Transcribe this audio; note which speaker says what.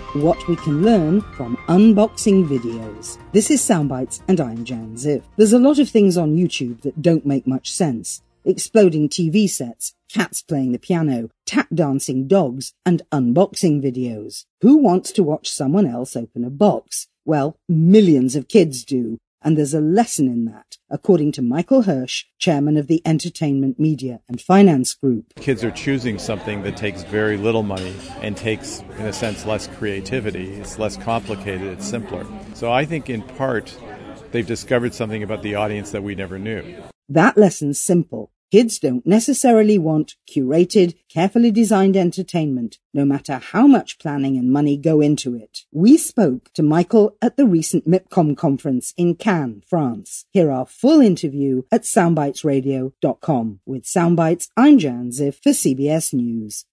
Speaker 1: what we can learn from unboxing videos. This is Soundbites and I'm Jan Ziv. There's a lot of things on YouTube that don't make much sense. Exploding TV sets, cats playing the piano, tap dancing dogs, and unboxing videos. Who wants to watch someone else open a box? Well, millions of kids do. And there's a lesson in that, according to Michael Hirsch, chairman of the Entertainment, Media and Finance Group.
Speaker 2: Kids are choosing something that takes very little money and takes, in a sense, less creativity. It's less complicated, it's simpler. So I think in part, they've discovered something about the audience that we never knew.
Speaker 1: That lesson's simple. Kids don't necessarily want curated, carefully designed entertainment, no matter how much planning and money go into it. We spoke to Michael at the recent MIPCOM conference in Cannes, France. Hear our full interview at soundbitesradio.com. With Soundbites, I'm Jan Ziv for CBS News.